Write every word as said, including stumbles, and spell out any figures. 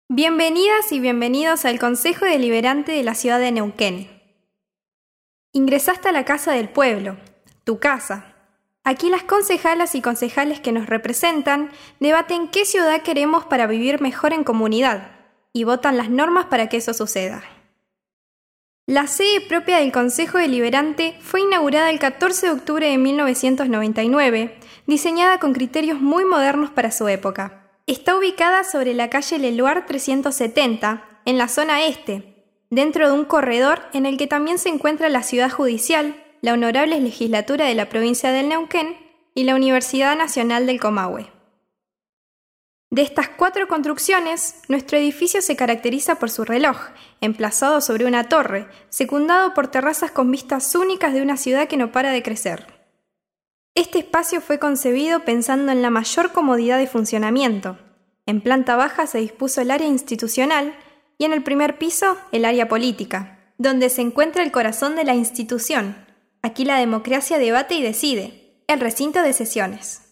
Bienvenidas y bienvenidos al Consejo Deliberante de la Ciudad de Neuquén. Ingresaste a la Casa del Pueblo, tu casa. Aquí las concejalas y concejales que nos representan debaten qué ciudad queremos para vivir mejor en comunidad y votan las normas para que eso suceda. La sede propia del Consejo Deliberante fue inaugurada el catorce de octubre de mil novecientos noventa y nueve, diseñada con criterios muy modernos para su época. Está ubicada sobre la calle Leluar trescientos setenta, en la zona este, dentro de un corredor en el que también se encuentra la Ciudad Judicial, la Honorable Legislatura de la Provincia del Neuquén y la Universidad Nacional del Comahue. De estas cuatro construcciones, nuestro edificio se caracteriza por su reloj, emplazado sobre una torre, secundado por terrazas con vistas únicas de una ciudad que no para de crecer. Este espacio fue concebido pensando en la mayor comodidad de funcionamiento. En planta baja se dispuso el área institucional y en el primer piso el área política, donde se encuentra el corazón de la institución. Aquí la democracia debate y decide, el recinto de sesiones.